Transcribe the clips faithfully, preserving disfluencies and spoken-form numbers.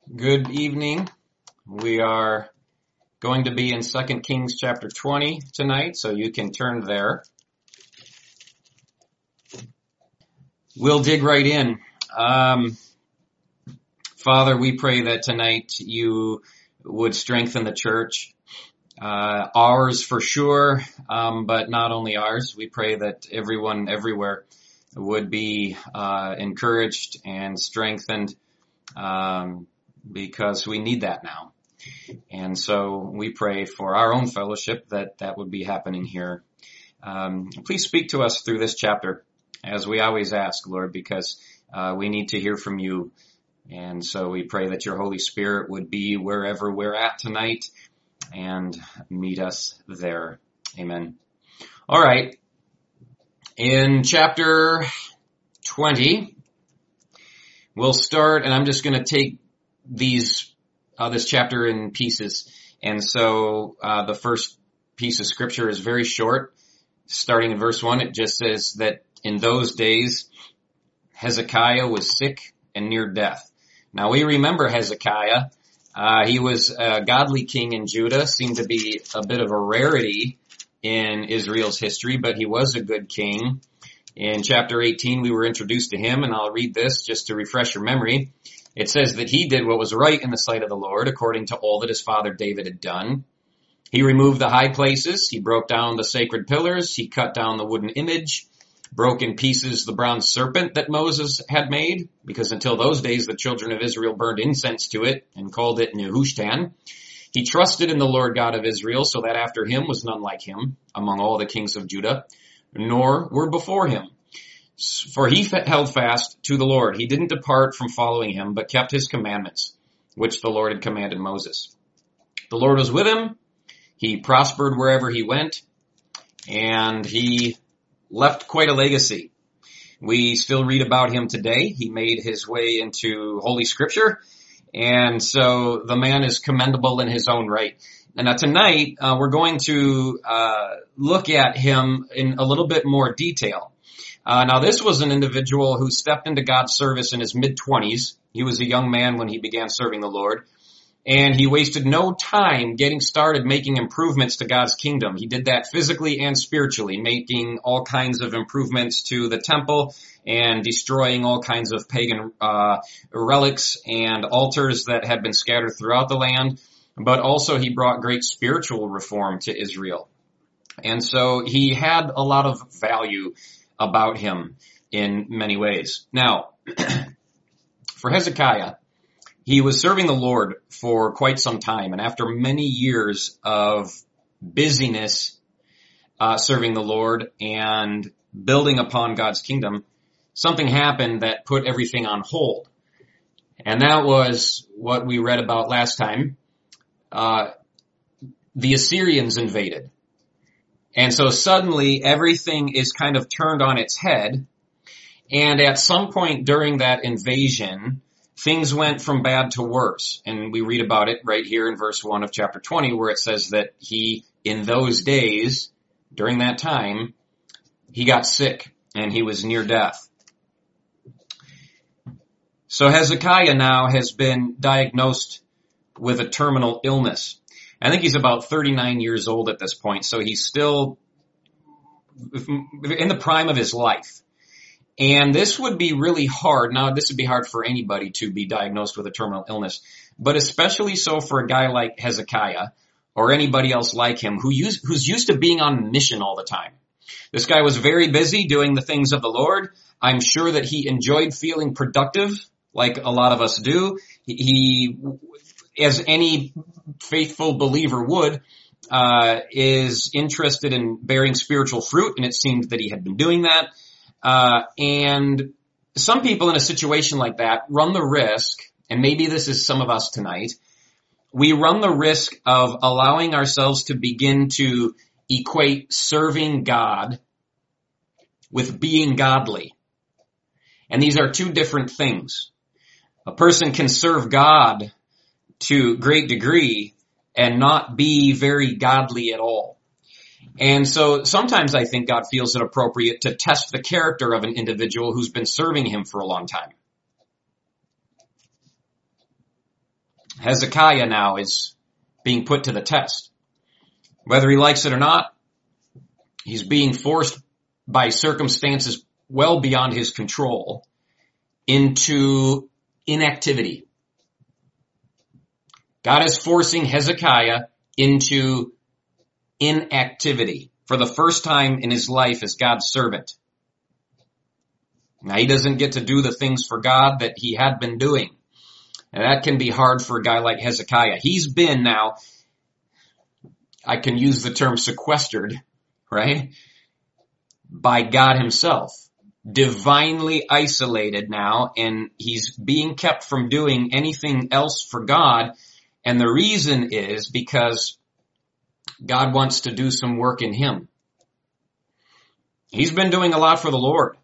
Good evening. We are going to be in Second Kings chapter twenty tonight, so you can turn there. We'll dig right in. Um, Father, we pray that tonight you would strengthen the church, uh, ours for sure, um, but not only ours. We pray that everyone everywhere would be uh, encouraged and strengthened, um, because we need that now. And so we pray for our own fellowship that that would be happening here. Um, please speak to us through this chapter, as we always ask, Lord, because uh, we need to hear from you. And so we pray that your Holy Spirit would be wherever we're at tonight and meet us there. Amen. All right. In chapter twenty, we'll start, and I'm just going to take these uh, this chapter in pieces. And so uh, the first piece of scripture is very short. Starting in verse one, it just says that in those days Hezekiah was sick and near death. Now we remember Hezekiah. Uh, he was a godly king in Judah, seemed to be a bit of a rarity in Israel's history, but he was a good king. In chapter eighteen, we were introduced to him, and I'll read this just to refresh your memory. It says that he did what was right in the sight of the Lord, according to all that his father David had done. He removed the high places. He broke down the sacred pillars. He cut down the wooden image, broke in pieces the bronze serpent that Moses had made, because until those days the children of Israel burned incense to it and called it Nehushtan. He trusted in the Lord God of Israel, so that after him was none like him among all the kings of Judah, nor were before him. For he held fast to the Lord. He didn't depart from following him, but kept his commandments, which the Lord had commanded Moses. The Lord was with him. He prospered wherever he went, and he left quite a legacy. We still read about him today. He made his way into Holy Scripture, and so the man is commendable in his own right. And now tonight, uh, we're going to uh, look at him in a little bit more detail. Uh, now this was an individual who stepped into God's service in his mid-twenties. He was a young man when he began serving the Lord. And he wasted no time getting started making improvements to God's kingdom. He did that physically and spiritually, making all kinds of improvements to the temple and destroying all kinds of pagan uh relics and altars that had been scattered throughout the land. But also he brought great spiritual reform to Israel. And so he had a lot of value about him in many ways. Now, for Hezekiah, he was serving the Lord for quite some time, and after many years of busyness uh, serving the Lord and building upon God's kingdom, something happened that put everything on hold. And that was what we read about last time. Uh, the Assyrians invaded. And so suddenly everything is kind of turned on its head, and at some point during that invasion, things went from bad to worse, and we read about it right here in verse one of chapter twenty, where it says that he, in those days, during that time, he got sick, and he was near death. So Hezekiah now has been diagnosed with a terminal illness. I think he's about thirty-nine years old at this point, so he's still in the prime of his life. And this would be really hard. Now, this would be hard for anybody to be diagnosed with a terminal illness, but especially so for a guy like Hezekiah or anybody else like him who use, who's used to being on mission all the time. This guy was very busy doing the things of the Lord. I'm sure that he enjoyed feeling productive, like a lot of us do. He, as any faithful believer would, uh, is interested in bearing spiritual fruit, and it seemed that he had been doing that. Uh, and some people in a situation like that run the risk, and maybe this is some of us tonight, we run the risk of allowing ourselves to begin to equate serving God with being godly. And these are two different things. A person can serve God to great degree and not be very godly at all. And so sometimes I think God feels it appropriate to test the character of an individual who's been serving him for a long time. Hezekiah now is being put to the test. Whether he likes it or not, he's being forced by circumstances well beyond his control into inactivity. God is forcing Hezekiah into inactivity for the first time in his life as God's servant. Now, he doesn't get to do the things for God that he had been doing. And that can be hard for a guy like Hezekiah. He's been now, I can use the term sequestered, right? By God himself. Divinely isolated now, and he's being kept from doing anything else for God. And the reason is because God wants to do some work in him. He's been doing a lot for the Lord.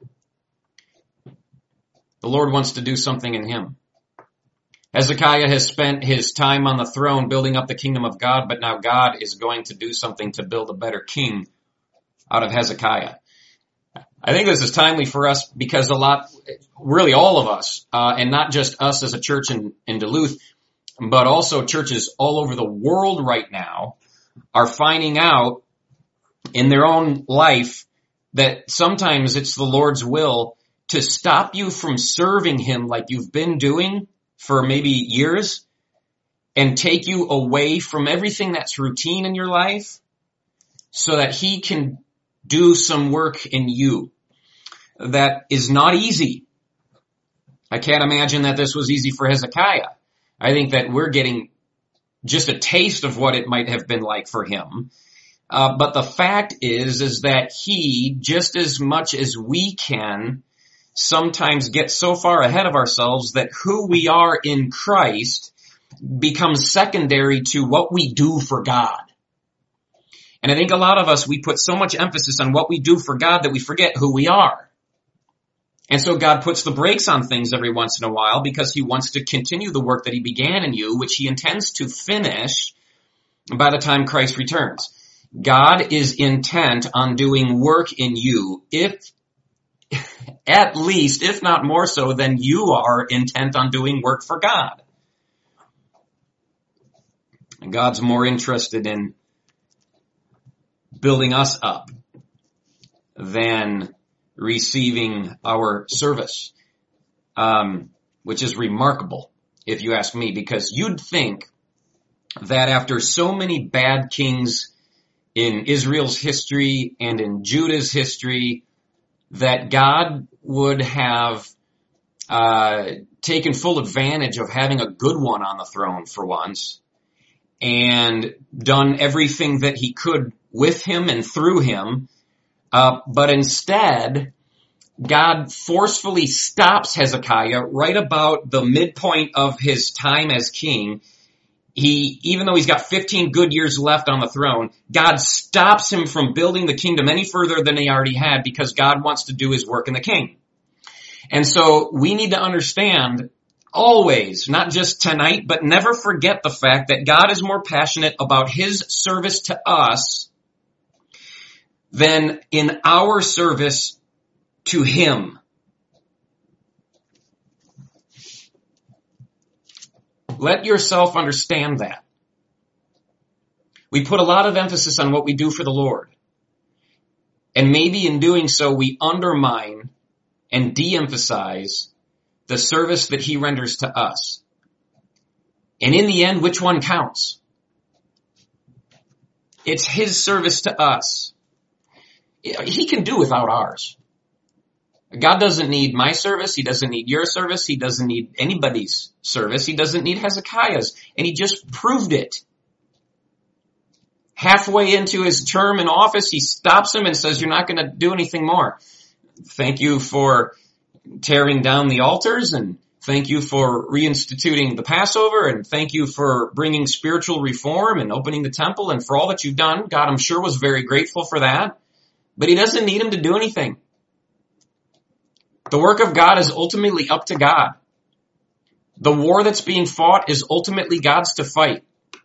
The Lord wants to do something in him. Hezekiah has spent his time on the throne building up the kingdom of God, but now God is going to do something to build a better king out of Hezekiah. I think this is timely for us because a lot, really all of us, uh, and not just us as a church in, in Duluth, but also churches all over the world right now are finding out in their own life that sometimes it's the Lord's will to stop you from serving him like you've been doing for maybe years and take you away from everything that's routine in your life so that he can do some work in you. That is not easy. I can't imagine that this was easy for Hezekiah. I think that we're getting just a taste of what it might have been like for him. Uh, but the fact is, is that he, just as much as we can, sometimes get so far ahead of ourselves that who we are in Christ becomes secondary to what we do for God. And I think a lot of us, we put so much emphasis on what we do for God that we forget who we are. And so God puts the brakes on things every once in a while because he wants to continue the work that he began in you, which he intends to finish by the time Christ returns. God is intent on doing work in you, if at least, if not more so, than you are intent on doing work for God. And God's more interested in building us up than receiving our service, um, which is remarkable, if you ask me, because you'd think that after so many bad kings in Israel's history and in Judah's history, that God would have uh taken full advantage of having a good one on the throne for once and done everything that he could with him and through him. Uh, but instead, God forcefully stops Hezekiah right about the midpoint of his time as king. He, even though he's got fifteen good years left on the throne, God stops him from building the kingdom any further than he already had because God wants to do his work in the king. And so we need to understand always, not just tonight, but never forget the fact that God is more passionate about his service to us than in our service to him. Let yourself understand that. We put a lot of emphasis on what we do for the Lord. And maybe in doing so, we undermine and de-emphasize the service that he renders to us. And in the end, which one counts? It's his service to us. He can do without ours. God doesn't need my service. He doesn't need your service. He doesn't need anybody's service. He doesn't need Hezekiah's. And he just proved it. Halfway into his term in office, he stops him and says, you're not going to do anything more. Thank you for tearing down the altars, and thank you for reinstituting the Passover, and thank you for bringing spiritual reform and opening the temple, and for all that you've done. God, I'm sure, was very grateful for that. But he doesn't need him to do anything. The work of God is ultimately up to God. The war that's being fought is ultimately God's to fight.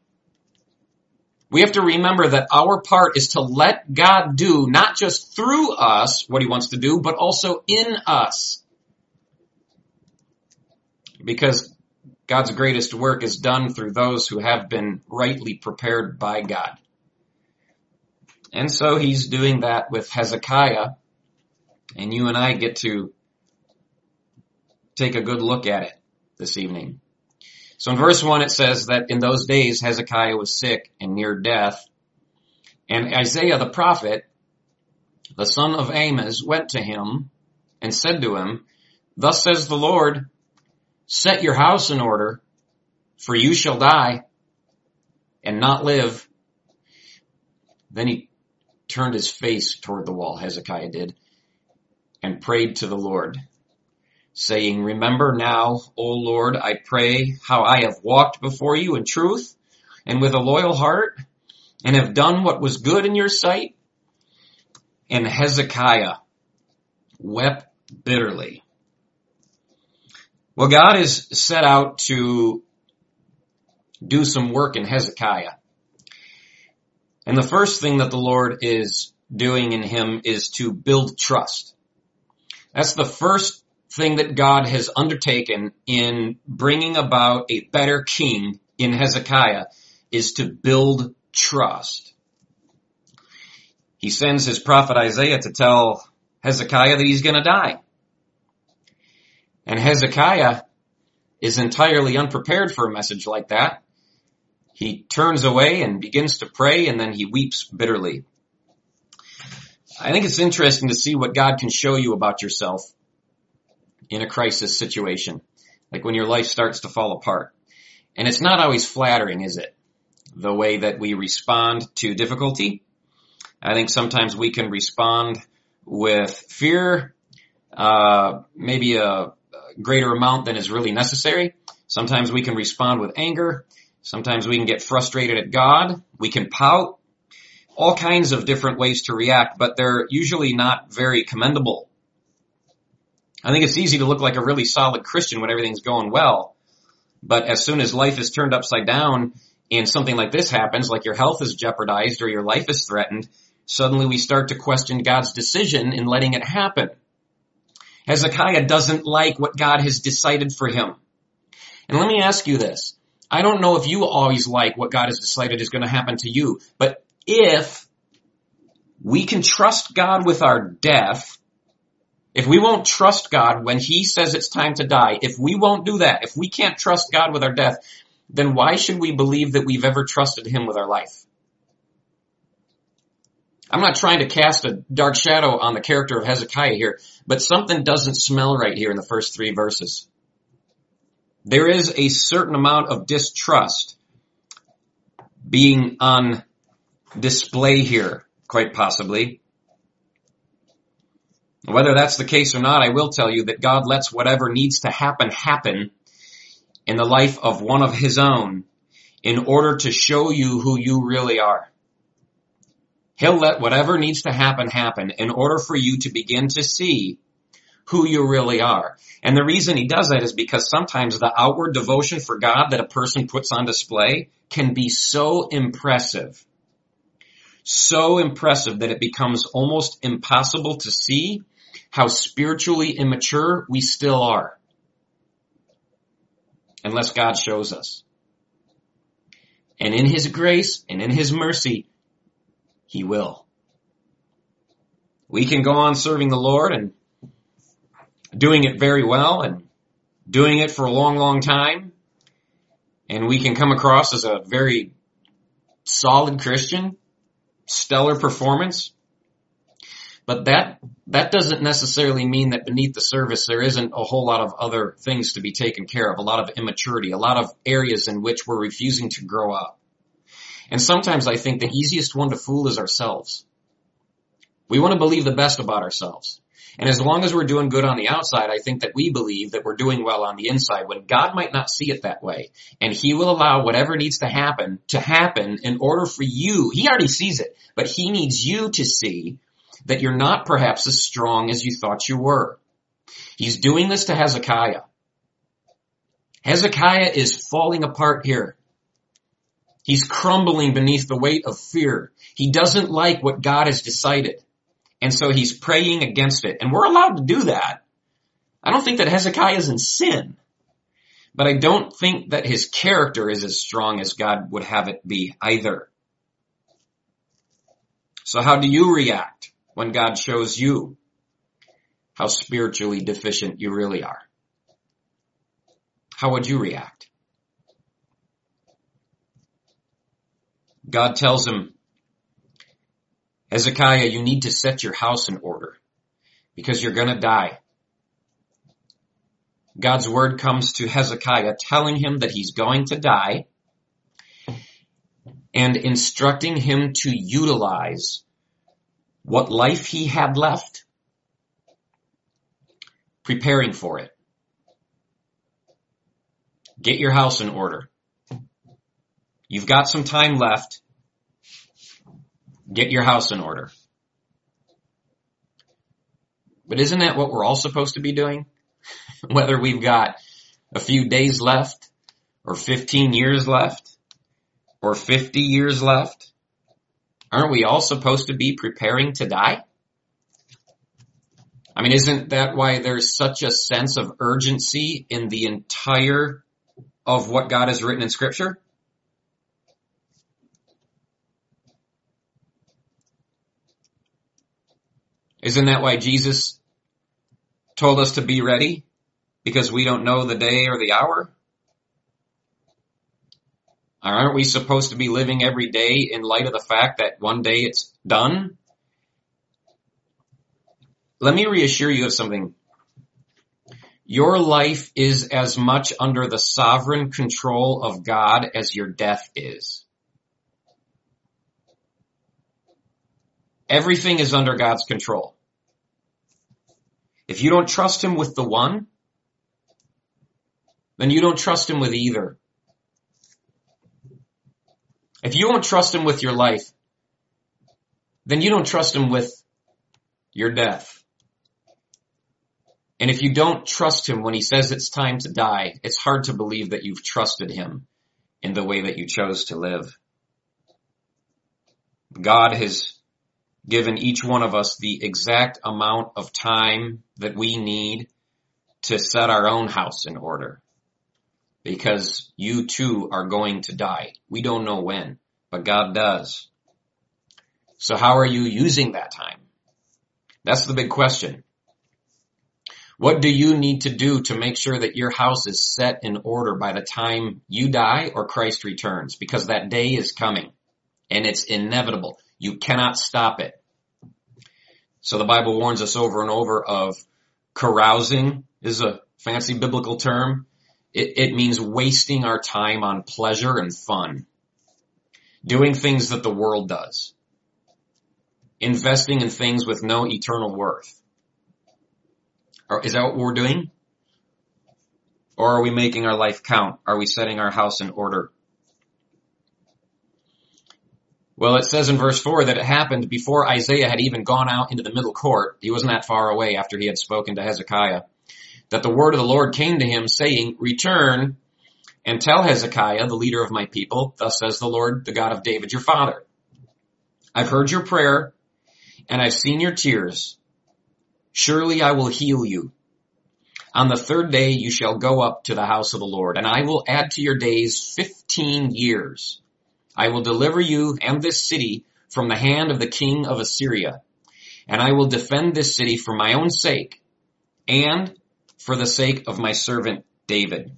We have to remember that our part is to let God do, not just through us, what he wants to do, but also in us. Because God's greatest work is done through those who have been rightly prepared by God. And so he's doing that with Hezekiah, and you and I get to take a good look at it this evening. So in verse one it says that in those days Hezekiah was sick and near death, and Isaiah the prophet, the son of Amoz, went to him and said to him, "Thus says the Lord, set your house in order, for you shall die and not live." Then he turned his face toward the wall, Hezekiah did, and prayed to the Lord, saying, "Remember now, O Lord, I pray, how I have walked before you in truth and with a loyal heart, and have done what was good in your sight." And Hezekiah wept bitterly. Well, God is set out to do some work in Hezekiah. And the first thing that the Lord is doing in him is to build trust. That's the first thing that God has undertaken in bringing about a better king in Hezekiah, is to build trust. He sends his prophet Isaiah to tell Hezekiah that he's going to die. And Hezekiah is entirely unprepared for a message like that. He turns away and begins to pray, and then he weeps bitterly. I think it's interesting to see what God can show you about yourself in a crisis situation, like when your life starts to fall apart. And it's not always flattering, is it? The way that we respond to difficulty. I think sometimes we can respond with fear, uh, maybe a greater amount than is really necessary. Sometimes we can respond with anger. Sometimes we can get frustrated at God. We can pout. All kinds of different ways to react, but they're usually not very commendable. I think it's easy to look like a really solid Christian when everything's going well. But as soon as life is turned upside down and something like this happens, like your health is jeopardized or your life is threatened, suddenly we start to question God's decision in letting it happen. Hezekiah doesn't like what God has decided for him. And let me ask you this. I don't know if you always like what God has decided is going to happen to you, but if we can trust God with our death, if we won't trust God when he says it's time to die, if we won't do that, if we can't trust God with our death, then why should we believe that we've ever trusted him with our life? I'm not trying to cast a dark shadow on the character of Hezekiah here, but something doesn't smell right here in the first three verses. There is a certain amount of distrust being on display here, quite possibly. Whether that's the case or not, I will tell you that God lets whatever needs to happen happen in the life of one of his own in order to show you who you really are. He'll let whatever needs to happen happen in order for you to begin to see who you really are. And the reason he does that is because sometimes the outward devotion for God that a person puts on display can be so impressive, so impressive that it becomes almost impossible to see how spiritually immature we still are, unless God shows us. And in his grace and in his mercy, he will. We can go on serving the Lord and doing it very well and doing it for a long, long time. And we can come across as a very solid Christian, stellar performance. But that, that doesn't necessarily mean that beneath the surface there isn't a whole lot of other things to be taken care of, a lot of immaturity, a lot of areas in which we're refusing to grow up. And sometimes I think the easiest one to fool is ourselves. We want to believe the best about ourselves. And as long as we're doing good on the outside, I think that we believe that we're doing well on the inside, when God might not see it that way. And he will allow whatever needs to happen to happen in order for you. He already sees it, but he needs you to see that you're not perhaps as strong as you thought you were. He's doing this to Hezekiah. Hezekiah is falling apart here. He's crumbling beneath the weight of fear. He doesn't like what God has decided. And so he's praying against it. And we're allowed to do that. I don't think that Hezekiah is in sin. But I don't think that his character is as strong as God would have it be either. So how do you react when God shows you how spiritually deficient you really are? How would you react? God tells him, Hezekiah, you need to set your house in order because you're going to die. God's word comes to Hezekiah telling him that he's going to die and instructing him to utilize what life he had left, preparing for it. Get your house in order. You've got some time left. Get your house in order. But isn't that what we're all supposed to be doing? Whether we've got a few days left, or fifteen years left, or fifty years left, aren't we all supposed to be preparing to die? I mean, isn't that why there's such a sense of urgency in the entire of what God has written in Scripture? Isn't that why Jesus told us to be ready? Because we don't know the day or the hour? Aren't we supposed to be living every day in light of the fact that one day it's done? Let me reassure you of something. Your life is as much under the sovereign control of God as your death is. Everything is under God's control. If you don't trust him with the one, then you don't trust him with either. If you don't trust him with your life, then you don't trust him with your death. And if you don't trust him when he says it's time to die, it's hard to believe that you've trusted him in the way that you chose to live. God has given each one of us the exact amount of time that we need to set our own house in order. Because you too are going to die. We don't know when, but God does. So how are you using that time? That's the big question. What do you need to do to make sure that your house is set in order by the time you die or Christ returns? Because that day is coming and it's inevitable. You cannot stop it. So the Bible warns us over and over of carousing is a fancy biblical term. It, it means wasting our time on pleasure and fun. Doing things that the world does. Investing in things with no eternal worth. Or is that what we're doing? Or are we making our life count? Are we setting our house in order? Well, it says in verse four that it happened before Isaiah had even gone out into the middle court. He wasn't that far away after he had spoken to Hezekiah. That the word of the Lord came to him saying, return and tell Hezekiah, the leader of my people, thus says the Lord, the God of David, your father. I've heard your prayer and I've seen your tears. Surely I will heal you. On the third day you shall go up to the house of the Lord, and I will add to your days fifteen years. I will deliver you and this city from the hand of the king of Assyria, and I will defend this city for my own sake and for the sake of my servant David.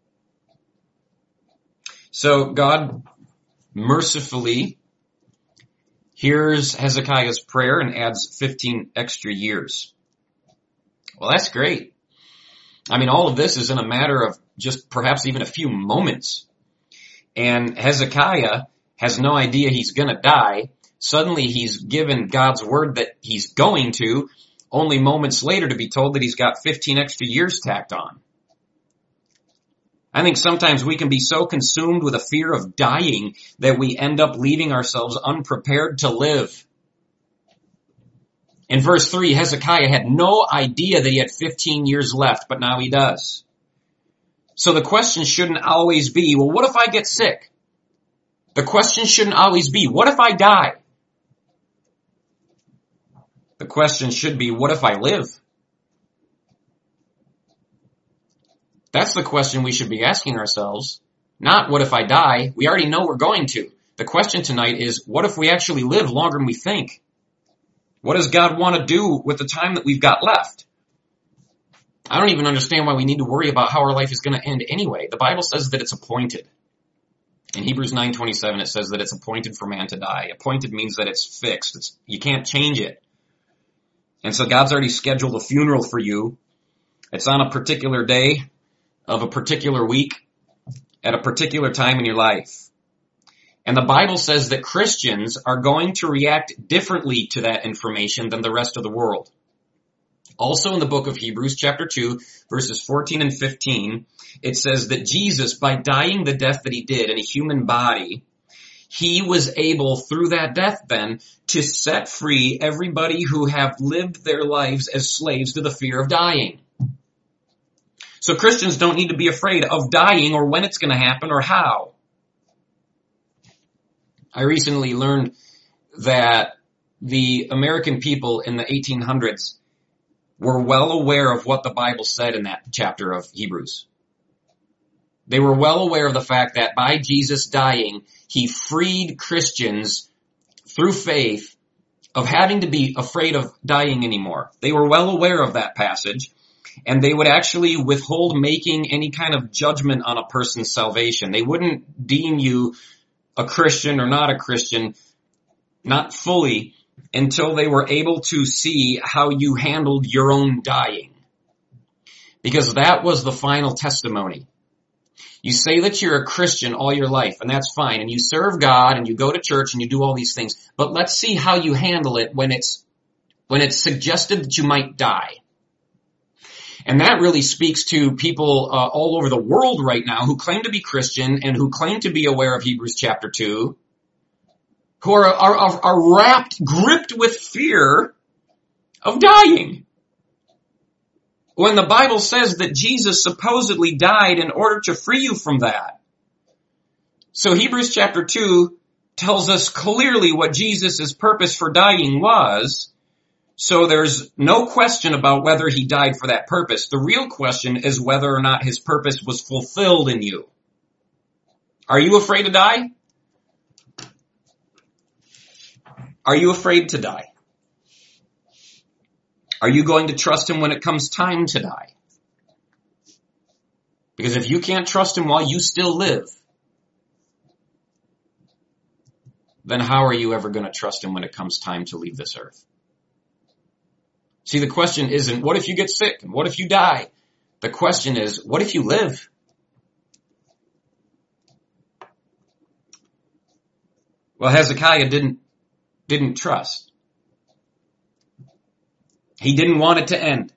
So God mercifully hears Hezekiah's prayer and adds fifteen extra years. Well, that's great. I mean, all of this is in a matter of just perhaps even a few moments. And Hezekiah has no idea he's going to die. Suddenly he's given God's word that he's going to, only moments later to be told that he's got fifteen extra years tacked on. I think sometimes we can be so consumed with a fear of dying that we end up leaving ourselves unprepared to live. In verse three, Hezekiah had no idea that he had fifteen years left, but now he does. So the question shouldn't always be, well, what if I get sick? The question shouldn't always be, what if I die? The question should be, what if I live? That's the question we should be asking ourselves. Not what if I die? We already know we're going to. The question tonight is, what if we actually live longer than we think? What does God want to do with the time that we've got left? I don't even understand why we need to worry about how our life is going to end anyway. The Bible says that it's appointed. In Hebrews nine twenty-seven, it says that it's appointed for man to die. Appointed means that it's fixed. It's, you can't change it. And so God's already scheduled a funeral for you. It's on a particular day of a particular week at a particular time in your life. And the Bible says that Christians are going to react differently to that information than the rest of the world. Also in the book of Hebrews chapter two, verses fourteen and fifteen, it says that Jesus, by dying the death that he did in a human body, he was able through that death then to set free everybody who have lived their lives as slaves to the fear of dying. So Christians don't need to be afraid of dying or when it's going to happen or how. I recently learned that the American people in the eighteen hundreds were well aware of what the Bible said in that chapter of Hebrews. They were well aware of the fact that by Jesus dying, he freed Christians through faith of having to be afraid of dying anymore. They were well aware of that passage, and they would actually withhold making any kind of judgment on a person's salvation. They wouldn't deem you a Christian or not a Christian, not fully, until they were able to see how you handled your own dying. Because that was the final testimony. You say that you're a Christian all your life, and that's fine, and you serve God, and you go to church, and you do all these things, but let's see how you handle it when it's, when it's suggested that you might die. And that really speaks to people uh, all over the world right now who claim to be Christian and who claim to be aware of Hebrews chapter two, who are, are, are, are wrapped, gripped with fear of dying. When the Bible says that Jesus supposedly died in order to free you from that. So Hebrews chapter two tells us clearly what Jesus' purpose for dying was. So there's no question about whether he died for that purpose. The real question is whether or not his purpose was fulfilled in you. Are you afraid to die? Are you afraid to die? Are you going to trust him when it comes time to die? Because if you can't trust him while you still live, then how are you ever going to trust him when it comes time to leave this earth? See, the question isn't, what if you get sick? And what if you die? The question is, what if you live? Well, Hezekiah didn't, didn't trust. He didn't want it to end.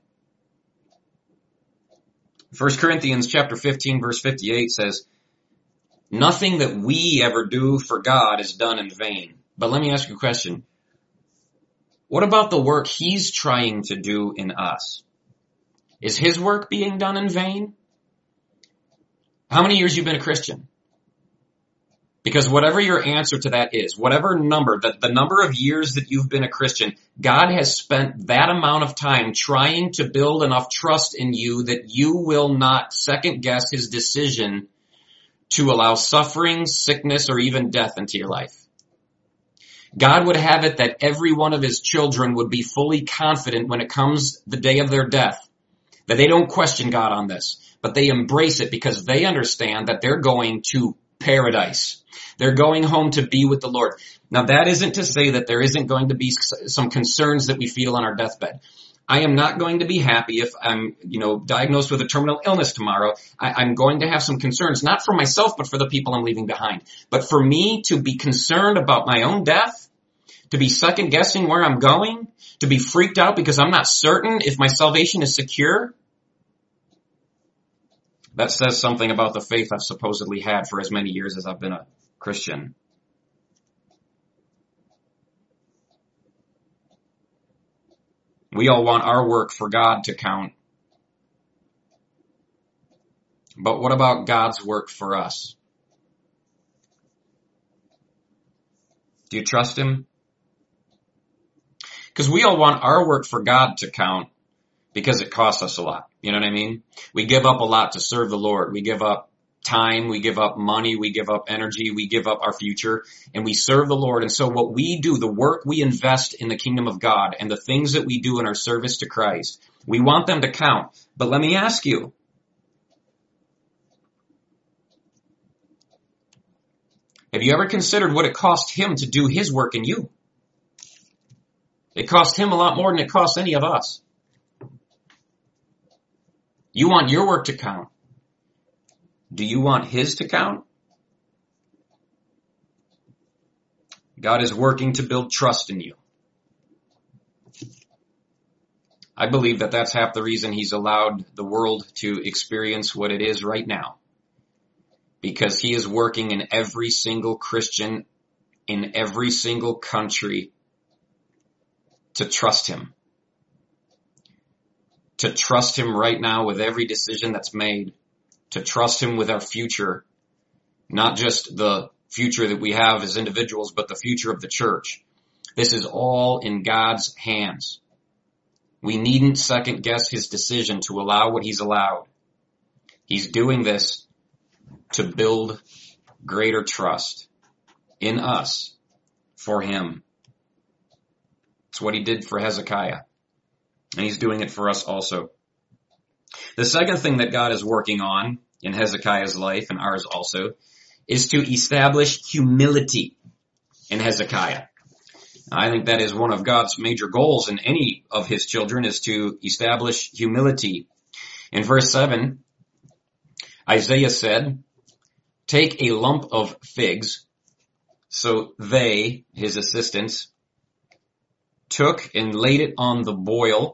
First Corinthians chapter fifteen verse fifty-eight says, nothing that we ever do for God is done in vain. But let me ask you a question. What about the work he's trying to do in us? Is his work being done in vain? How many years you've been a Christian? Because whatever your answer to that is, whatever number, the, the number of years that you've been a Christian, God has spent that amount of time trying to build enough trust in you that you will not second guess his decision to allow suffering, sickness, or even death into your life. God would have it that every one of his children would be fully confident when it comes the day of their death, that they don't question God on this, but they embrace it because they understand that they're going to paradise. They're going home to be with the Lord. Now, that isn't to say that there isn't going to be some concerns that we feel on our deathbed. I am not going to be happy if I'm, you know, diagnosed with a terminal illness tomorrow. I, I'm going to have some concerns, not for myself, but for the people I'm leaving behind. But for me to be concerned about my own death, to be second guessing where I'm going, to be freaked out because I'm not certain if my salvation is secure, that says something about the faith I've supposedly had for as many years as I've been a Christian. We all want our work for God to count. But what about God's work for us? Do you trust him? Because we all want our work for God to count because it costs us a lot. You know what I mean? We give up a lot to serve the Lord. We give up time, we give up money, we give up energy, we give up our future, and we serve the Lord. And so what we do, the work we invest in the kingdom of God and the things that we do in our service to Christ, we want them to count. But let me ask you, have you ever considered what it cost him to do his work in you? It cost him a lot more than it costs any of us. You want your work to count. Do you want his to count? God is working to build trust in you. I believe that that's half the reason he's allowed the world to experience what it is right now. Because he is working in every single Christian, in every single country, to trust him. To trust him right now with every decision that's made. To trust him with our future. Not just the future that we have as individuals, but the future of the church. This is all in God's hands. We needn't second guess his decision to allow what he's allowed. He's doing this to build greater trust in us for him. It's what he did for Hezekiah. And he's doing it for us also. The second thing that God is working on in Hezekiah's life, and ours also, is to establish humility in Hezekiah. I think that is one of God's major goals in any of his children, is to establish humility. In verse seven, Isaiah said, "Take a lump of figs." So they, his assistants, took and laid it on the boil,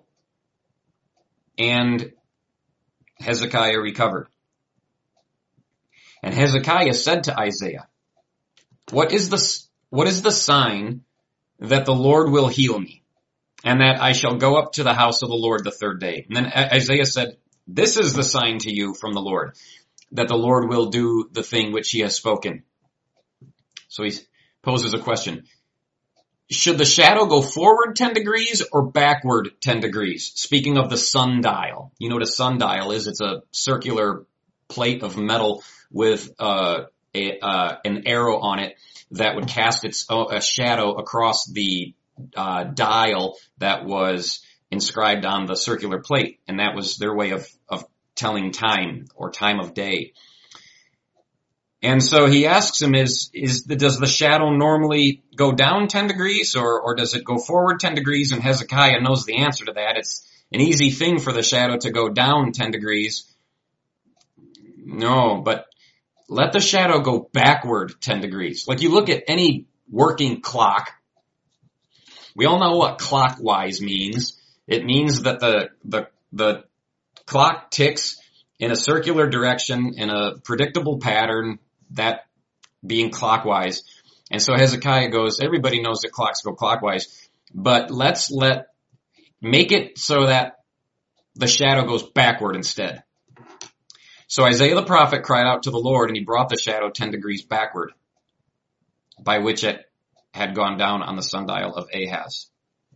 and Hezekiah recovered. And Hezekiah said to Isaiah, What is the, what is the sign that the Lord will heal me, and that I shall go up to the house of the Lord the third day? And then Isaiah said, This is the sign to you from the Lord, that the Lord will do the thing which he has spoken. So he poses a question. Should the shadow go forward ten degrees or backward ten degrees? Speaking of the sundial. You know what a sundial is? It's a circular plate of metal with uh, a, uh, an arrow on it that would cast its uh, a shadow across the uh, dial that was inscribed on the circular plate. And that was their way of, of telling time or time of day. And so he asks him, is, is the, does the shadow normally go down ten degrees or, or does it go forward ten degrees? And Hezekiah knows the answer to that. It's an easy thing for the shadow to go down ten degrees. No, but let the shadow go backward ten degrees. Like you look at any working clock. We all know what clockwise means. It means that the, the, the clock ticks in a circular direction in a predictable pattern, that being clockwise. And so Hezekiah goes, everybody knows that clocks go clockwise, but let's let, make it so that the shadow goes backward instead. So Isaiah the prophet cried out to the Lord, and he brought the shadow ten degrees backward, by which it had gone down on the sundial of Ahaz.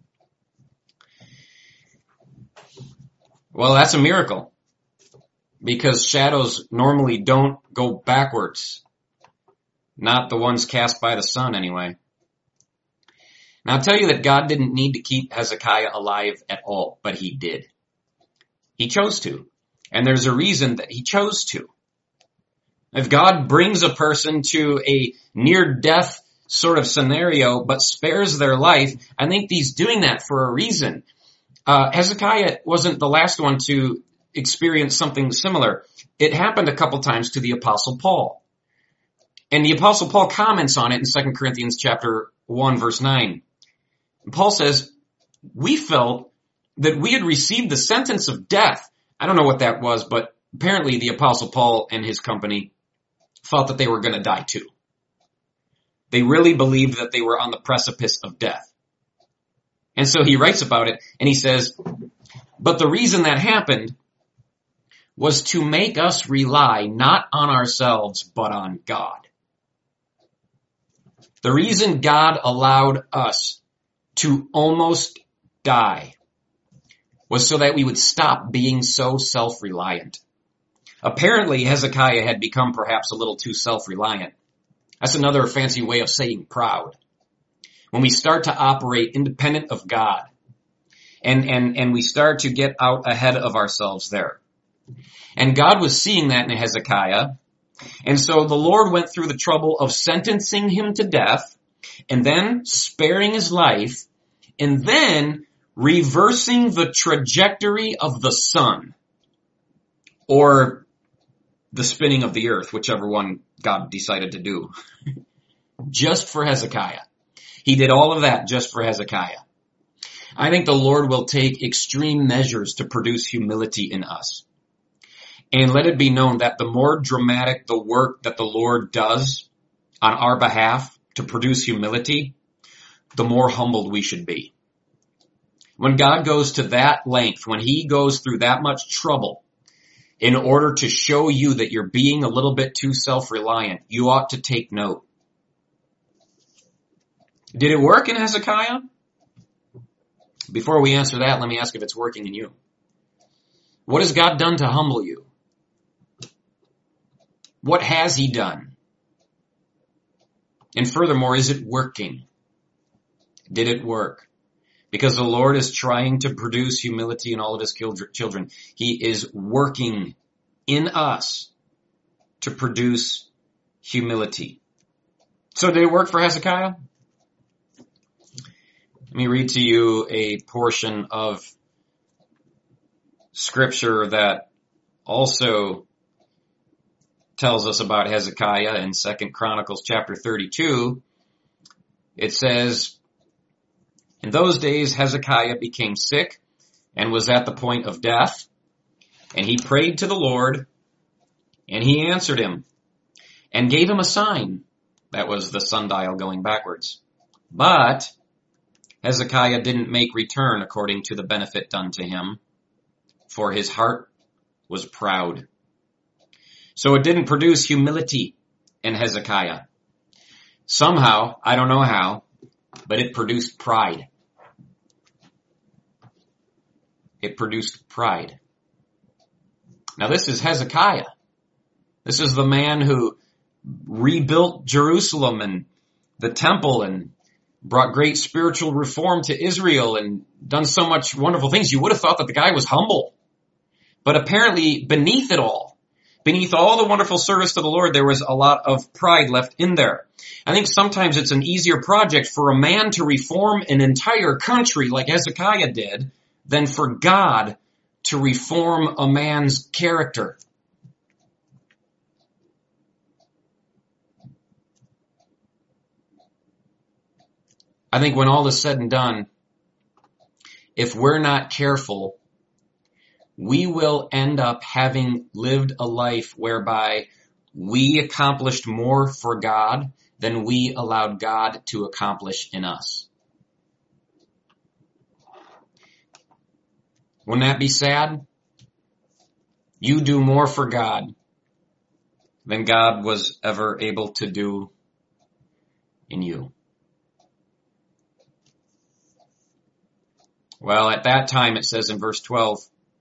Well, that's a miracle, because shadows normally don't go backwards. Not the ones cast by the sun, anyway. Now, I'll tell you that God didn't need to keep Hezekiah alive at all, but he did. He chose to. And there's a reason that he chose to. If God brings a person to a near-death sort of scenario, but spares their life, I think he's doing that for a reason. Uh, Hezekiah wasn't the last one to experience something similar. It happened a couple times to the Apostle Paul. And the Apostle Paul comments on it in Second Corinthians chapter one, verse nine. And Paul says, we felt that we had received the sentence of death. I don't know what that was, but apparently the Apostle Paul and his company thought that they were going to die too. They really believed that they were on the precipice of death. And so he writes about it, and he says, but the reason that happened was to make us rely not on ourselves, but on God. The reason God allowed us to almost die was so that we would stop being so self-reliant. Apparently, Hezekiah had become perhaps a little too self-reliant. That's another fancy way of saying proud. When we start to operate independent of God, and, and, and we start to get out ahead of ourselves there. And God was seeing that in Hezekiah. And so the Lord went through the trouble of sentencing him to death, and then sparing his life, and then reversing the trajectory of the sun, or the spinning of the earth, whichever one God decided to do, just for Hezekiah. He did all of that just for Hezekiah. I think the Lord will take extreme measures to produce humility in us. And let it be known that the more dramatic the work that the Lord does on our behalf to produce humility, the more humbled we should be. When God goes to that length, when he goes through that much trouble in order to show you that you're being a little bit too self-reliant, you ought to take note. Did it work in Hezekiah? Before we answer that, let me ask if it's working in you. What has God done to humble you? What has he done? And furthermore, is it working? Did it work? Because the Lord is trying to produce humility in all of his children. He is working in us to produce humility. So did it work for Hezekiah? Let me read to you a portion of scripture that also tells us about Hezekiah in Second Chronicles chapter thirty-two. It says, "In those days Hezekiah became sick and was at the point of death, and he prayed to the Lord, and he answered him and gave him a sign." That was the sundial going backwards. But Hezekiah didn't make return according to the benefit done to him, for his heart was proud. So it didn't produce humility in Hezekiah. Somehow, I don't know how, but it produced pride. It produced pride. Now this is Hezekiah. This is the man who rebuilt Jerusalem and the temple and brought great spiritual reform to Israel and done so much wonderful things. You would have thought that the guy was humble. But apparently beneath it all, beneath all the wonderful service to the Lord, there was a lot of pride left in there. I think sometimes it's an easier project for a man to reform an entire country like Hezekiah did than for God to reform a man's character. I think when all is said and done, if we're not careful, we will end up having lived a life whereby we accomplished more for God than we allowed God to accomplish in us. Wouldn't that be sad? You do more for God than God was ever able to do in you. Well, at that time, it says in verse twelve,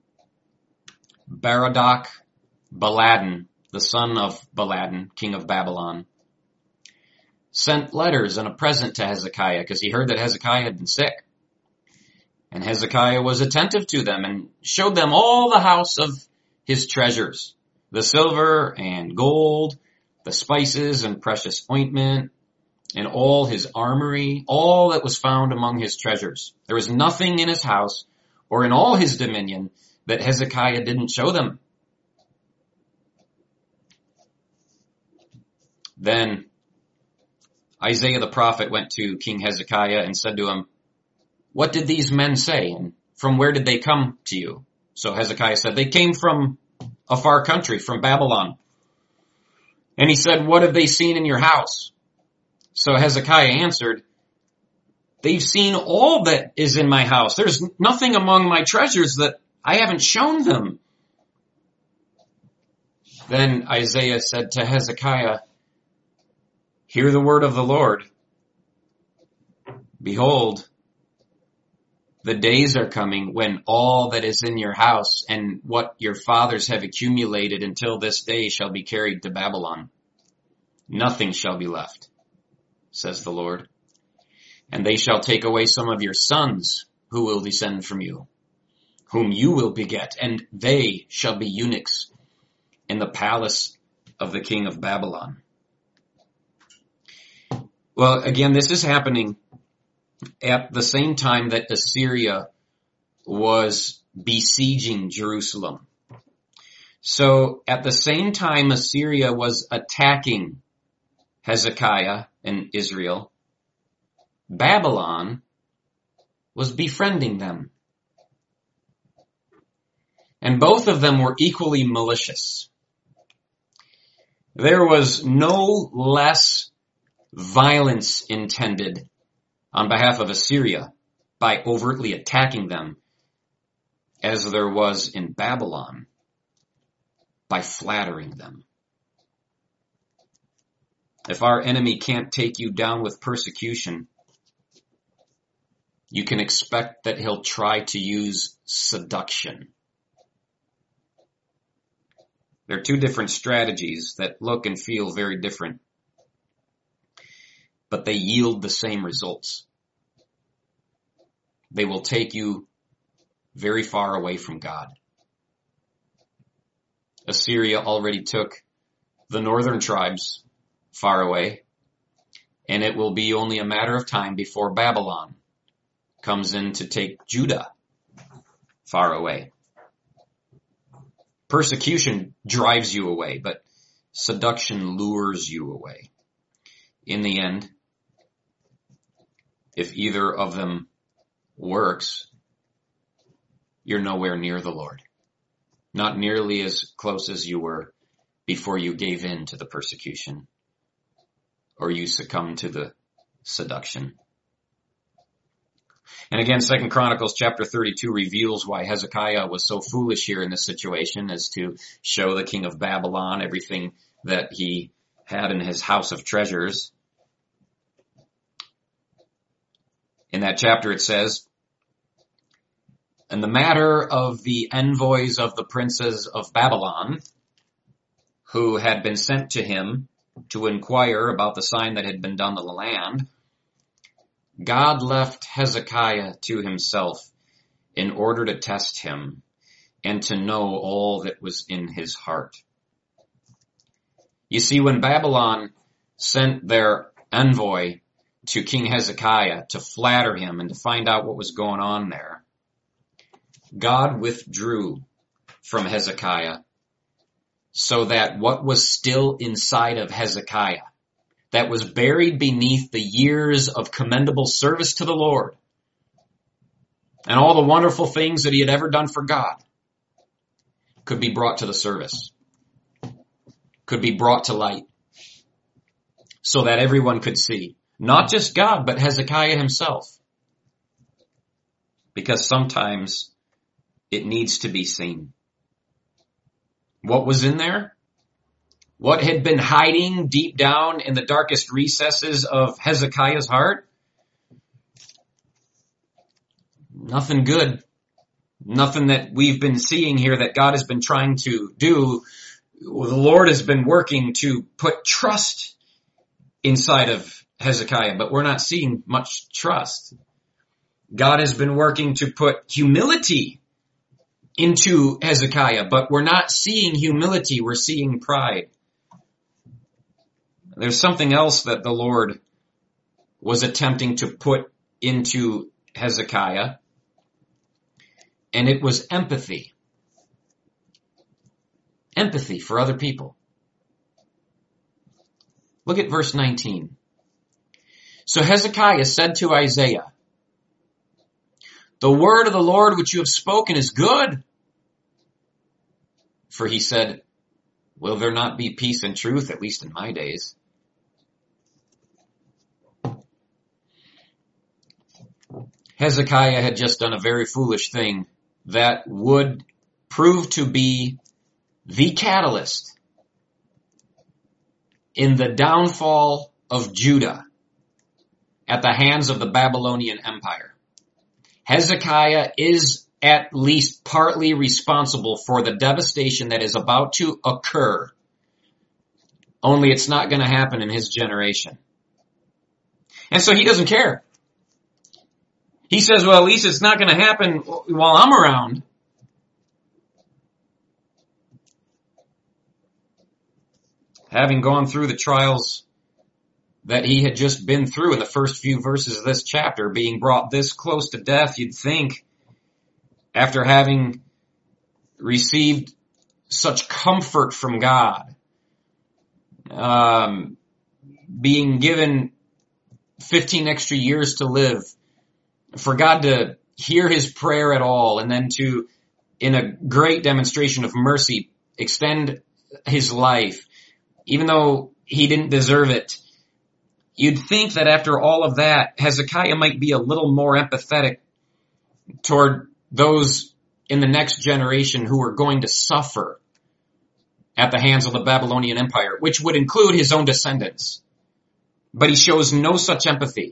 Berodach Baladan, the son of Baladan, king of Babylon, sent letters and a present to Hezekiah because he heard that Hezekiah had been sick. And Hezekiah was attentive to them and showed them all the house of his treasures, the silver and gold, the spices and precious ointment, and all his armory, all that was found among his treasures. There was nothing in his house or in all his dominion that Hezekiah didn't show them. Then Isaiah the prophet went to King Hezekiah and said to him, "What did these men say, and from where did they come to you?" So Hezekiah said, "They came from a far country, from Babylon." And he said, "What have they seen in your house?" So Hezekiah answered, "They've seen all that is in my house. There's nothing among my treasures that I haven't shown them." Then Isaiah said to Hezekiah, "Hear the word of the Lord. Behold, The days are coming when all that is in your house and what your fathers have accumulated until this day shall be carried to Babylon. Nothing shall be left, says the Lord. And they shall take away some of your sons who will descend from you, whom you will beget, and they shall be eunuchs in the palace of the king of Babylon. Well, again, this is happening at the same time that Assyria was besieging Jerusalem. So at the same time Assyria was attacking Hezekiah and Israel, Babylon was befriending them. And both of them were equally malicious. There was no less violence intended on behalf of Assyria by overtly attacking them as there was in Babylon by flattering them. If our enemy can't take you down with persecution, you can expect that he'll try to use seduction. There are two different strategies that look and feel very different, but they yield the same results. They will take you very far away from God. Assyria already took the northern tribes far away, and it will be only a matter of time before Babylon comes in to take Judah far away. Persecution drives you away, but seduction lures you away. In the end, if either of them works, you're nowhere near the Lord. Not nearly as close as you were before you gave in to the persecution or you succumbed to the seduction. And again, Second Chronicles chapter thirty-two reveals why Hezekiah was so foolish here in this situation, as to show the king of Babylon everything that he had in his house of treasures. In that chapter it says, "In the matter of the envoys of the princes of Babylon, who had been sent to him to inquire about the sign that had been done to the land, God left Hezekiah to himself in order to test him and to know all that was in his heart." You see, when Babylon sent their envoy to King Hezekiah to flatter him and to find out what was going on there, God withdrew from Hezekiah so that what was still inside of Hezekiah, that was buried beneath the years of commendable service to the Lord and all the wonderful things that he had ever done for God, could be brought to the service, could be brought to light, so that everyone could see, not just God, but Hezekiah himself. Because sometimes it needs to be seen. What was in there? What had been hiding deep down in the darkest recesses of Hezekiah's heart? Nothing good. Nothing that we've been seeing here that God has been trying to do. The Lord has been working to put trust inside of Hezekiah, but we're not seeing much trust. God has been working to put humility into Hezekiah, but we're not seeing humility, we're seeing pride. There's something else that the Lord was attempting to put into Hezekiah, and it was empathy. Empathy for other people. Look at verse nineteen. "So Hezekiah said to Isaiah, 'The word of the Lord which you have spoken is good.' For he said, 'Will there not be peace and truth, at least in my days?'" Hezekiah had just done a very foolish thing that would prove to be the catalyst in the downfall of Judah at the hands of the Babylonian Empire. Hezekiah is at least partly responsible for the devastation that is about to occur. Only it's not going to happen in his generation. And so he doesn't care. He says, well, at least it's not going to happen while I'm around. Having gone through the trials that he had just been through in the first few verses of this chapter, being brought this close to death, you'd think, after having received such comfort from God, um, being given fifteen extra years to live, for God to hear his prayer at all, and then to, in a great demonstration of mercy, extend his life, even though he didn't deserve it. You'd think that after all of that, Hezekiah might be a little more empathetic toward those in the next generation who are going to suffer at the hands of the Babylonian Empire, which would include his own descendants. But he shows no such empathy.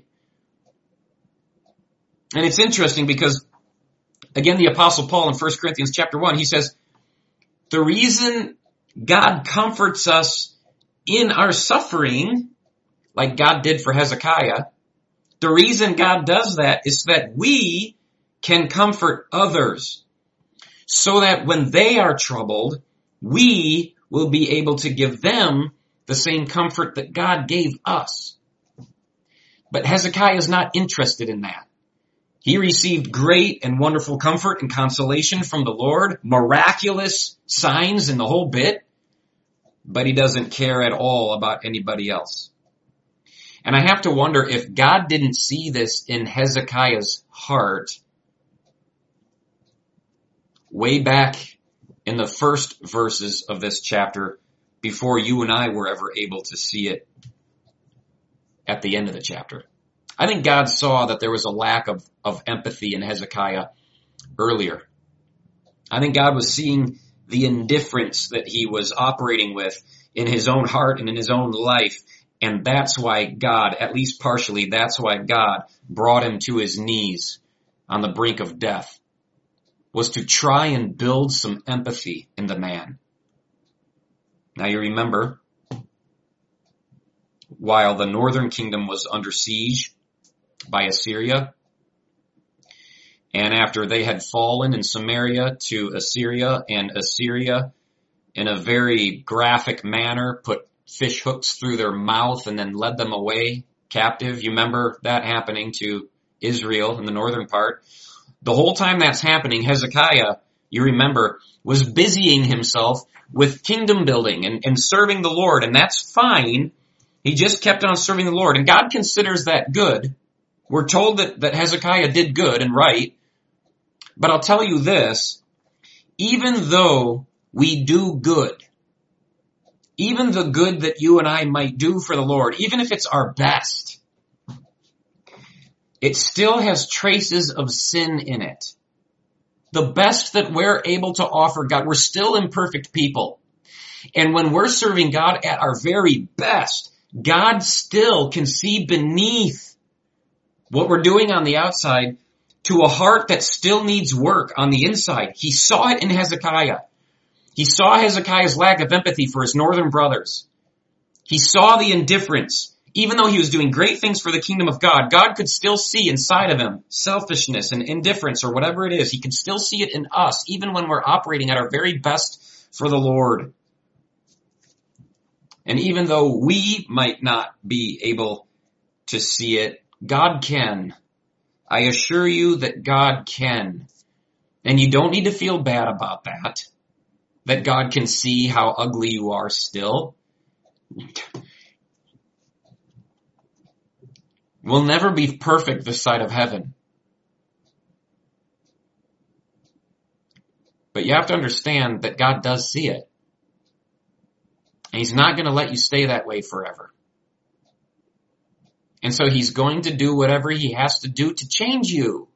And it's interesting because, again, the Apostle Paul in First Corinthians chapter one, he says, the reason God comforts us in our suffering, like God did for Hezekiah, the reason God does that is so that we can comfort others, so that when they are troubled, we will be able to give them the same comfort that God gave us. But Hezekiah is not interested in that. He received great and wonderful comfort and consolation from the Lord, miraculous signs in the whole bit, but he doesn't care at all about anybody else. And I have to wonder if God didn't see this in Hezekiah's heart way back in the first verses of this chapter, before you and I were ever able to see it at the end of the chapter. I think God saw that there was a lack of, of empathy in Hezekiah earlier. I think God was seeing the indifference that he was operating with in his own heart and in his own life. And that's why God, at least partially, that's why God brought him to his knees on the brink of death, was to try and build some empathy in the man. Now you remember, while the northern kingdom was under siege by Assyria, and after they had fallen in Samaria to Assyria, and Assyria, in a very graphic manner, put fish hooks through their mouth and then led them away captive. You remember that happening to Israel in the northern part. The whole time that's happening, Hezekiah, you remember, was busying himself with kingdom building and, and serving the Lord, and that's fine. He just kept on serving the Lord, and God considers that good. We're told that, that Hezekiah did good and right, but I'll tell you this, even though we do good, even the good that you and I might do for the Lord, even if it's our best, it still has traces of sin in it. The best that we're able to offer God, we're still imperfect people. And when we're serving God at our very best, God still can see beneath what we're doing on the outside to a heart that still needs work on the inside. He saw it in Hezekiah. He saw Hezekiah's lack of empathy for his northern brothers. He saw the indifference. Even though he was doing great things for the kingdom of God, God could still see inside of him selfishness and indifference or whatever it is. He can still see it in us, even when we're operating at our very best for the Lord. And even though we might not be able to see it, God can. I assure you that God can. And you don't need to feel bad about that, that God can see how ugly you are still. We'll never be perfect this side of heaven. But you have to understand that God does see it. And he's not going to let you stay that way forever. And so he's going to do whatever he has to do to change you.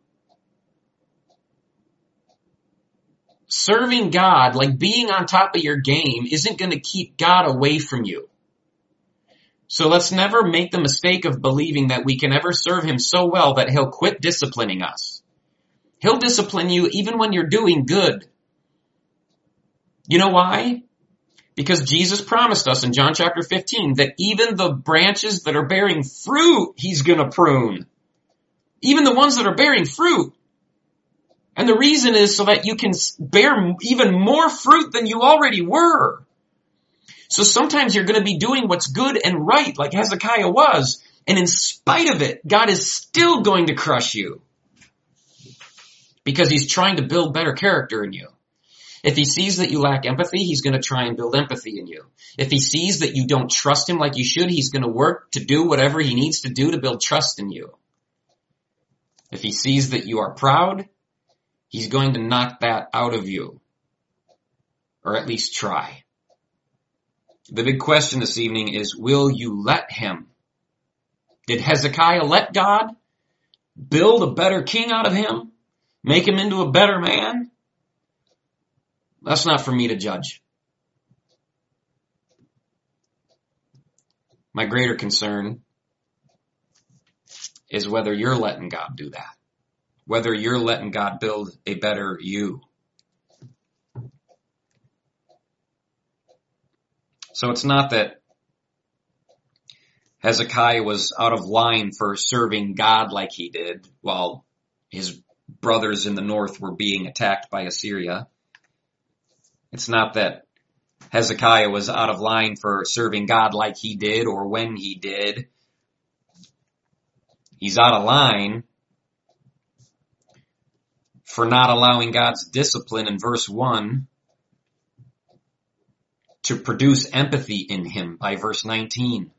Serving God, like being on top of your game, isn't going to keep God away from you. So let's never make the mistake of believing that we can ever serve him so well that he'll quit disciplining us. He'll discipline you even when you're doing good. You know why? Because Jesus promised us in John chapter fifteen that even the branches that are bearing fruit, he's going to prune. Even the ones that are bearing fruit. And the reason is so that you can bear even more fruit than you already were. So sometimes you're going to be doing what's good and right, like Hezekiah was. And in spite of it, God is still going to crush you. Because he's trying to build better character in you. If he sees that you lack empathy, he's going to try and build empathy in you. If he sees that you don't trust him like you should, he's going to work to do whatever he needs to do to build trust in you. If he sees that you are proud, he's going to knock that out of you. Or at least try. The big question this evening is, will you let him? Did Hezekiah let God build a better king out of him? Make him into a better man? That's not for me to judge. My greater concern is whether you're letting God do that. Whether you're letting God build a better you. So it's not that Hezekiah was out of line for serving God like he did while his brothers in the north were being attacked by Assyria. It's not that Hezekiah was out of line for serving God like he did or when he did. He's out of line for not allowing God's discipline in verse one to produce empathy in him by verse nineteen.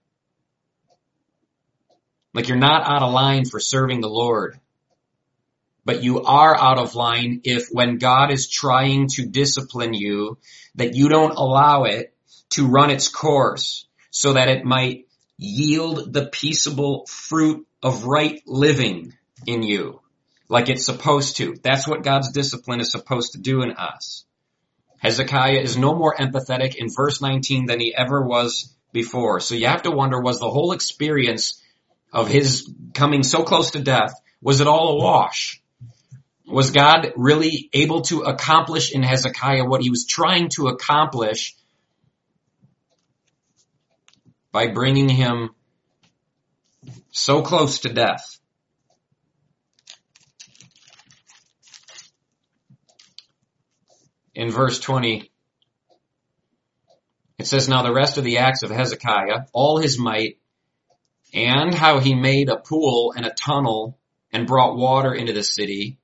Like you're not out of line for serving the Lord. But you are out of line if when God is trying to discipline you, that you don't allow it to run its course so that it might yield the peaceable fruit of right living in you like it's supposed to. That's what God's discipline is supposed to do in us. Hezekiah is no more empathetic in verse nineteen than he ever was before. So you have to wonder, was the whole experience of his coming so close to death, was it all a wash? Was God really able to accomplish in Hezekiah what he was trying to accomplish by bringing him so close to death? In verse twenty, it says, now the rest of the acts of Hezekiah, all his might, and how he made a pool and a tunnel and brought water into the city,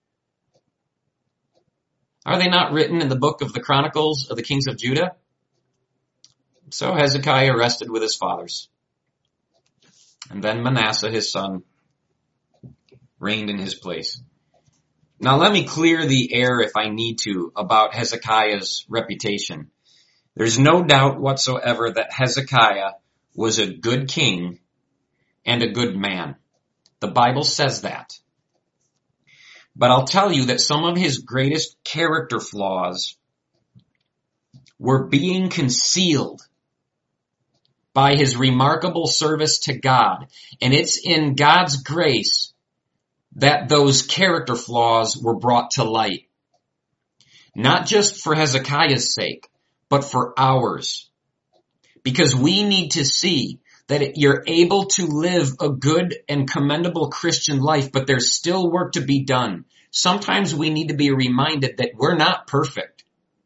are they not written in the book of the Chronicles of the Kings of Judah? So Hezekiah rested with his fathers. And then Manasseh, his son, reigned in his place. Now let me clear the air if I need to about Hezekiah's reputation. There's no doubt whatsoever that Hezekiah was a good king and a good man. The Bible says that. But I'll tell you that some of his greatest character flaws were being concealed by his remarkable service to God. And it's in God's grace that those character flaws were brought to light. Not just for Hezekiah's sake, but for ours. Because we need to see that you're able to live a good and commendable Christian life, but there's still work to be done. Sometimes we need to be reminded that we're not perfect.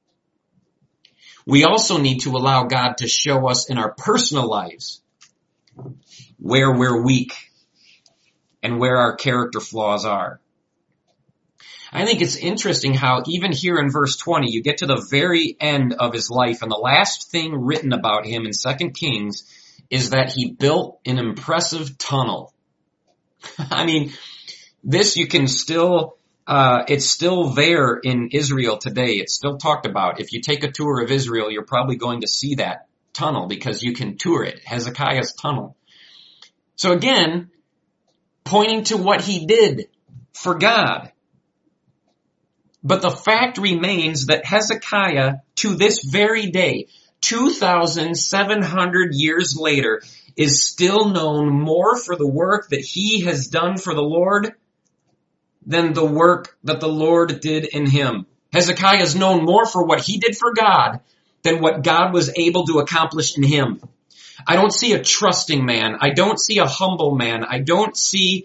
We also need to allow God to show us in our personal lives where we're weak and where our character flaws are. I think it's interesting how even here in verse twenty, you get to the very end of his life, and the last thing written about him in Second Kings is that he built an impressive tunnel. I mean, this you can still, uh, it's still there in Israel today. It's still talked about. If you take a tour of Israel, you're probably going to see that tunnel because you can tour it, Hezekiah's tunnel. So again, pointing to what he did for God. But the fact remains that Hezekiah, to this very day, two thousand seven hundred years later, is still known more for the work that he has done for the Lord than the work that the Lord did in him. Hezekiah is known more for what he did for God than what God was able to accomplish in him. I don't see a trusting man. I don't see a humble man. I don't see,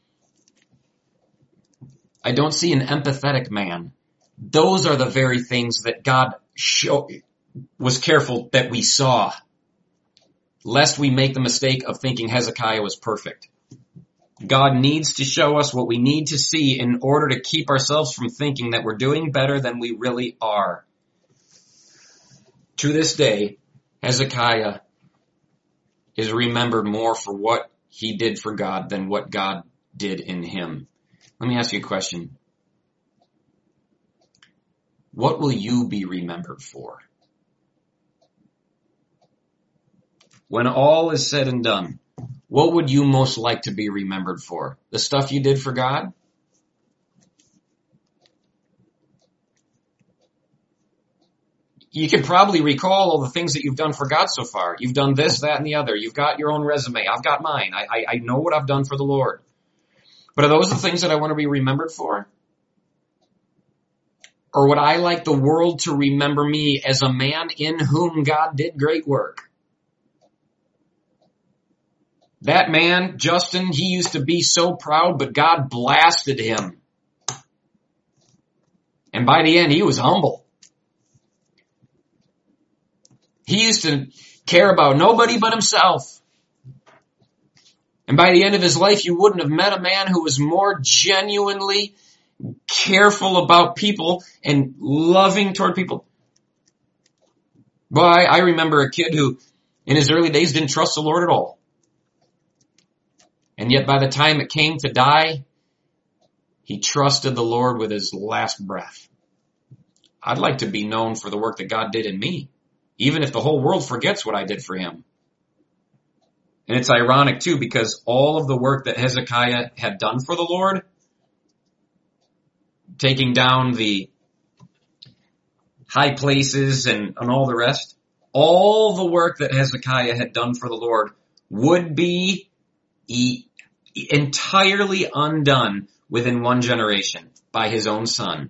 I don't see an empathetic man. Those are the very things that God show, was careful that we saw, lest we make the mistake of thinking Hezekiah was perfect. God needs to show us what we need to see in order to keep ourselves from thinking that we're doing better than we really are. To this day, Hezekiah is remembered more for what he did for God than what God did in him. Let me ask you a question. What will you be remembered for? When all is said and done, what would you most like to be remembered for? The stuff you did for God? You can probably recall all the things that you've done for God so far. You've done this, that, and the other. You've got your own resume. I've got mine. I, I, I know what I've done for the Lord. But are those the things that I want to be remembered for? Or would I like the world to remember me as a man in whom God did great work? That man, Justin, he used to be so proud, but God blasted him. And by the end, he was humble. He used to care about nobody but himself. And by the end of his life, you wouldn't have met a man who was more genuinely careful about people and loving toward people. Boy, I, I remember a kid who, in his early days, didn't trust the Lord at all. And yet by the time it came to die, he trusted the Lord with his last breath. I'd like to be known for the work that God did in me, even if the whole world forgets what I did for him. And it's ironic too, because all of the work that Hezekiah had done for the Lord, taking down the high places and, and all the rest, all the work that Hezekiah had done for the Lord would be e- entirely undone within one generation by his own son.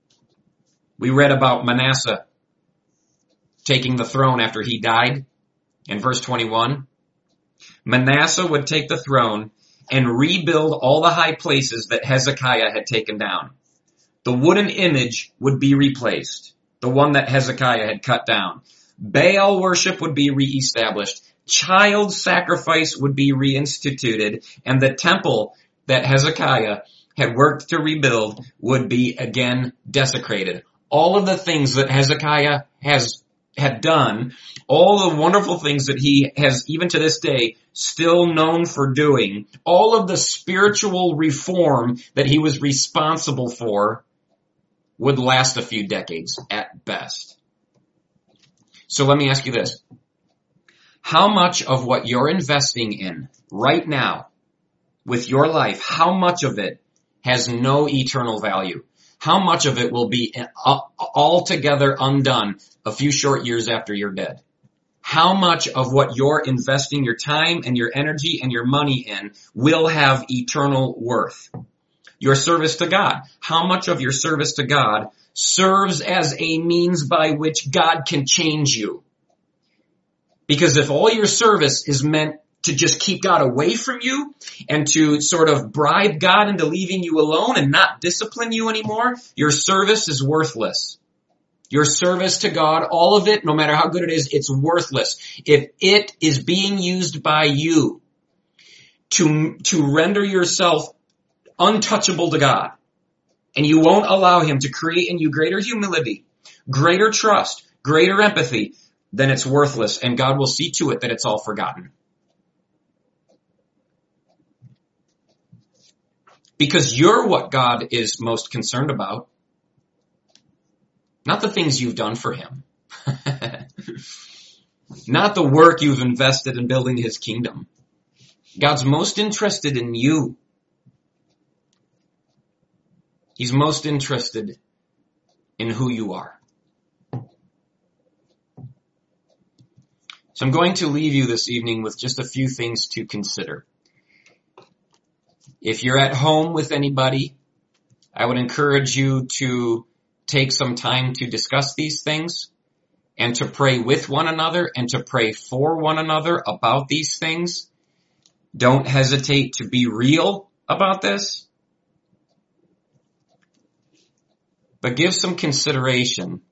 We read about Manasseh taking the throne after he died in verse twenty-one. Manasseh would take the throne and rebuild all the high places that Hezekiah had taken down. The wooden image would be replaced, the one that Hezekiah had cut down. Baal worship would be reestablished. Child sacrifice would be reinstituted, and the temple that Hezekiah had worked to rebuild would be again desecrated. All of the things that Hezekiah has had done, all the wonderful things that he has even to this day still known for doing, all of the spiritual reform that he was responsible for would last a few decades at best. So let me ask you this. How much of what you're investing in right now with your life, how much of it has no eternal value? How much of it will be altogether undone a few short years after you're dead? How much of what you're investing your time and your energy and your money in will have eternal worth? Your service to God. How much of your service to God serves as a means by which God can change you? Because if all your service is meant to just keep God away from you and to sort of bribe God into leaving you alone and not discipline you anymore, your service is worthless. Your service to God, all of it, no matter how good it is, it's worthless. If it is being used by you to, to render yourself untouchable to God, and you won't allow him to create in you greater humility, greater trust, greater empathy, then it's worthless, and God will see to it that it's all forgotten. Because you're what God is most concerned about, not the things you've done for him, not the work you've invested in building his kingdom. God's most interested in you. He's most interested in who you are. So I'm going to leave you this evening with just a few things to consider. If you're at home with anybody I would encourage you to take some time to discuss these things and to pray with one another and to pray for one another about these things. Don't hesitate to be real about this, but give some consideration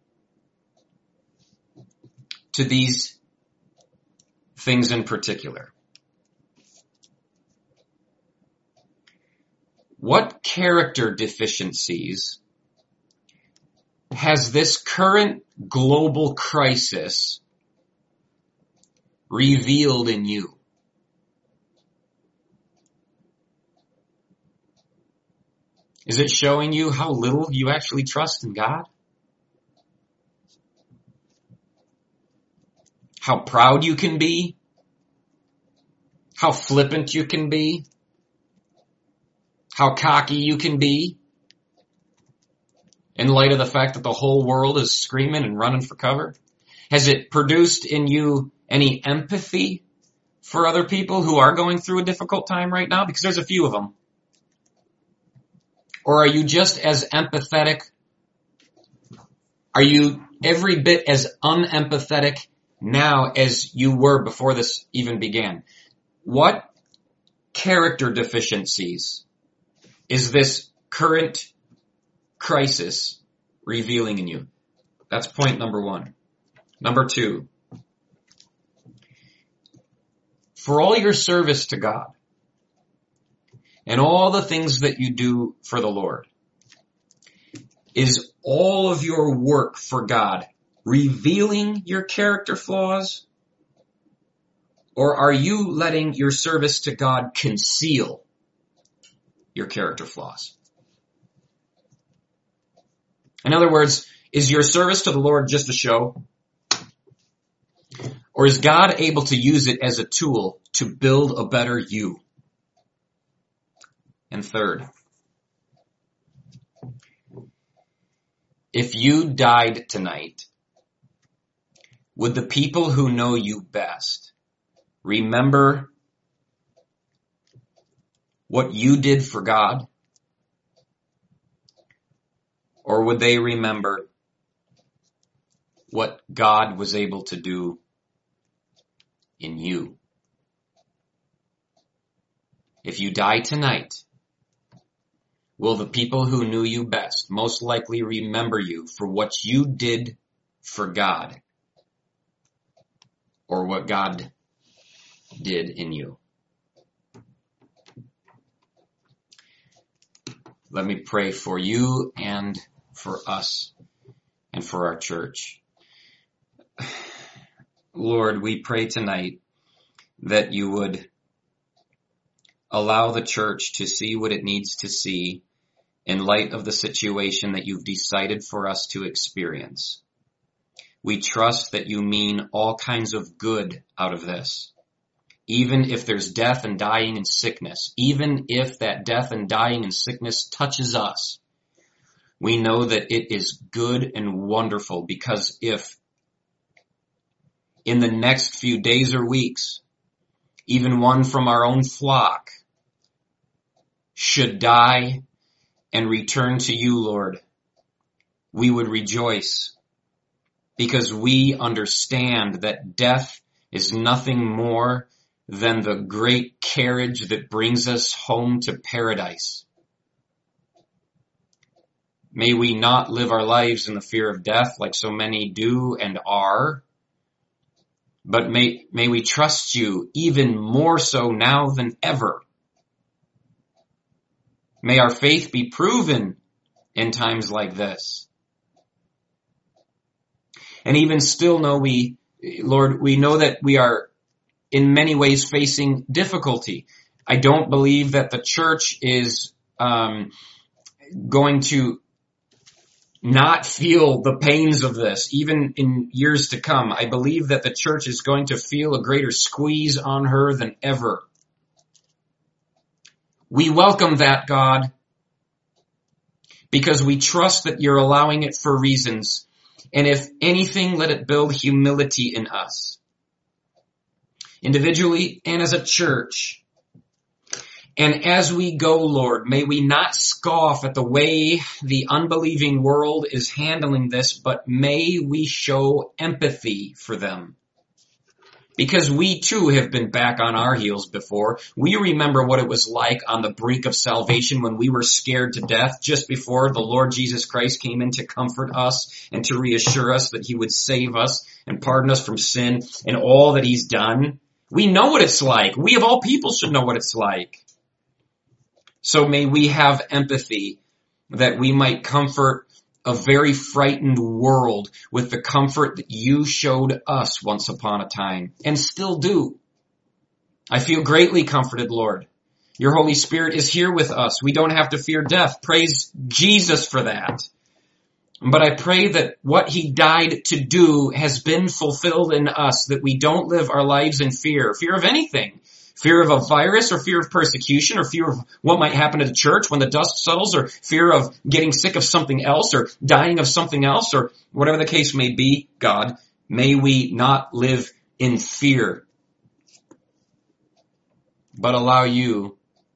to these things in particular. What character deficiencies has this current global crisis revealed in you? Is it showing you how little you actually trust in God? How proud you can be? How flippant you can be? How cocky you can be? In light of the fact that the whole world is screaming and running for cover? Has it produced in you any empathy for other people who are going through a difficult time right now? Because there's a few of them. Or are you just as empathetic? Are you every bit as unempathetic now as you were before this even began? What character deficiencies is this current crisis revealing in you? That's point number one. Number two, for all your service to God and all the things that you do for the Lord, is all of your work for God revealing your character flaws? Or are you letting your service to God conceal your character flaws? In other words, is your service to the Lord just a show? Or is God able to use it as a tool to build a better you? And third, if you died tonight, would the people who know you best remember what you did for God? Or would they remember what God was able to do in you? If you die tonight, will the people who knew you best most likely remember you for what you did for God, or what God did in you? Let me pray for you and for us and for our church. Lord, we pray tonight that you would allow the church to see what it needs to see in light of the situation that you've decided for us to experience. We trust that you mean all kinds of good out of this. Even if there's death and dying and sickness, even if that death and dying and sickness touches us, we know that it is good and wonderful, because if in the next few days or weeks, even one from our own flock should die and return to you, Lord, we would rejoice, because we understand that death is nothing more than the great carriage that brings us home to paradise. May we not live our lives in the fear of death like so many do and are, but may, may we trust you even more so now than ever. May our faith be proven in times like this. And even still know we, Lord, we know that we are in many ways facing difficulty. I don't believe that the church is um, going to not feel the pains of this, even in years to come. I believe that the church is going to feel a greater squeeze on her than ever. We welcome that, God, because we trust that you're allowing it for reasons. And if anything, let it build humility in us, individually and as a church. And as we go, Lord, may we not scoff at the way the unbelieving world is handling this, but may we show empathy for them. Because we too have been back on our heels before. We remember what it was like on the brink of salvation when we were scared to death just before the Lord Jesus Christ came in to comfort us and to reassure us that he would save us and pardon us from sin and all that he's done. We know what it's like. We of all people should know what it's like. So may we have empathy that we might comfort a very frightened world with the comfort that you showed us once upon a time and still do. I feel greatly comforted, Lord. Your Holy Spirit is here with us. We don't have to fear death. Praise Jesus for that. But I pray that what he died to do has been fulfilled in us, that we don't live our lives in fear, fear of anything. Fear of a virus, or fear of persecution, or fear of what might happen to the church when the dust settles, or fear of getting sick of something else, or dying of something else, or whatever the case may be. God, may we not live in fear, but allow you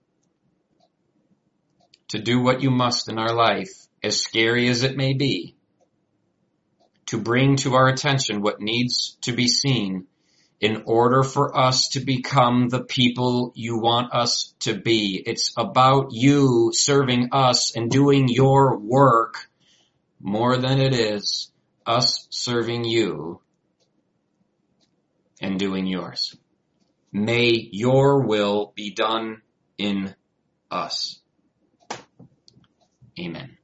to do what you must in our life, as scary as it may be, to bring to our attention what needs to be seen in order for us to become the people you want us to be. It's about you serving us and doing your work more than it is us serving you and doing yours. May your will be done in us. Amen.